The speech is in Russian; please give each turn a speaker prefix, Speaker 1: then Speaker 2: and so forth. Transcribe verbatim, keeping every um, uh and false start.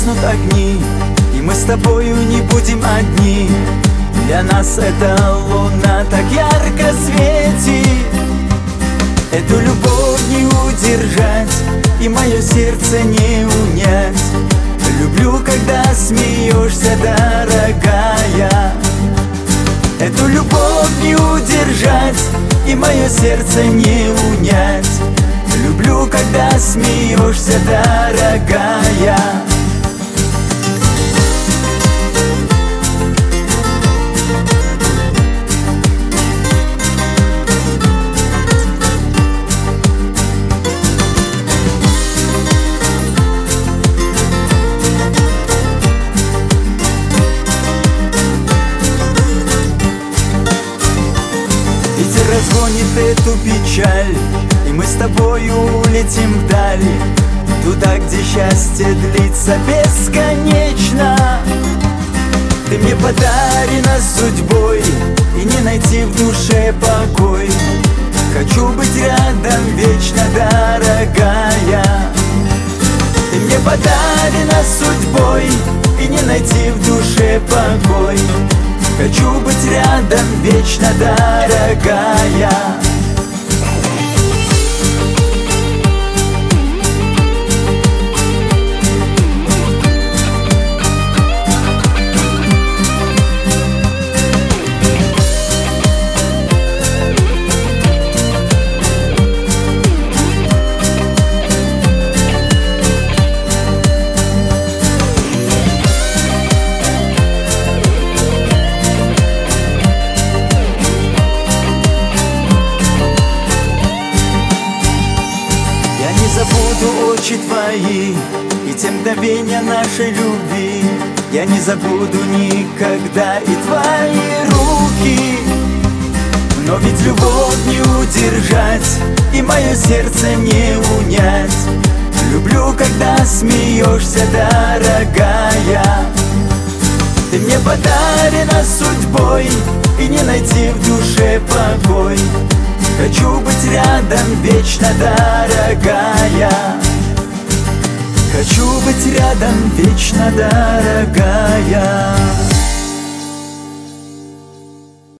Speaker 1: погаснут огни, и мы с тобою не будем одни. Для нас эта луна так ярко светит, эту любовь не удержать и мое сердце не унять. Люблю, когда смеешься, дорогая. Эту любовь не удержать и мое сердце не унять. Люблю, когда смеешься, дорогая. Ветер разгонит эту печаль, и мы с тобою улетим вдали, туда, где счастье длится бесконечно. Ты мне подарена судьбой, и не найти в душе покой. Хочу быть рядом вечно, дорогая. Ты мне подарена судьбой, и не найти в душе покой. Хочу быть рядом вечно, дорогая. Забуду очи твои и те мгновения нашей любви. Я не забуду никогда и твои руки. Но ведь любовь не удержать и мое сердце не унять. Люблю, когда смеешься, дорогая. Ты мне подарена судьбой, и не найти в душе покой. Хочу быть рядом вечно, дорогая. Хочу быть рядом вечно, дорогая.